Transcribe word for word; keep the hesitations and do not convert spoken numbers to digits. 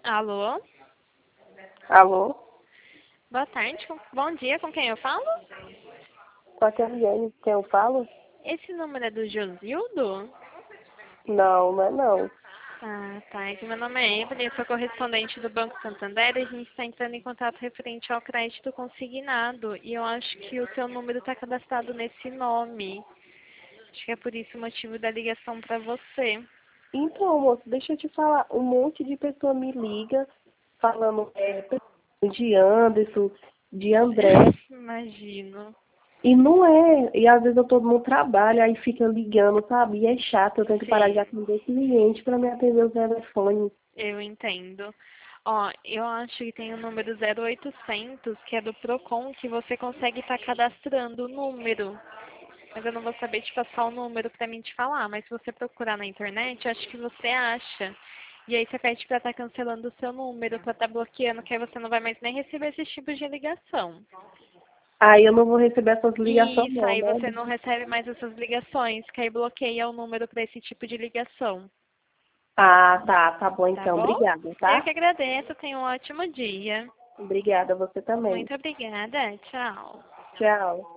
Alô? Alô? Boa tarde. com- Bom dia, com quem eu falo? Com a Kerliane, quem eu falo? Esse número é do Josildo? Não, não é não. Ah, tá. É que meu nome é Evelyn, eu sou correspondente do Banco Santander e a gente está entrando em contato referente ao crédito consignado. E eu acho que o seu número está cadastrado nesse nome. Acho que é por isso o motivo da ligação para você. Então, moço, deixa eu te falar. Um monte de pessoa me liga falando é, de Anderson, de André. Imagino. E não é. E às vezes eu tô no trabalho, aí fica ligando, sabe? E é chato, eu tenho que parar de Sim, atender cliente para me atender o telefone. eu entendo. Ó, eu acho que tem o número zero oitocentos, que é do Procon, que você consegue estar cadastrando o número. Mas eu não vou saber te passar o número pra mim te falar. Mas se você procurar na internet, eu acho que você acha. E aí você pede pra estar cancelando o seu número, pra estar bloqueando, que aí você não vai mais nem receber esses tipos de ligação. Aí eu não vou receber essas ligações Isso, não, aí né? você não recebe mais essas ligações, que aí bloqueia o número pra esse tipo de ligação. Ah, tá, tá bom Tá então. bom? Obrigada, Eu tá? que agradeço, tenha um ótimo dia. Obrigada, você também. Muito obrigada, tchau. Tchau.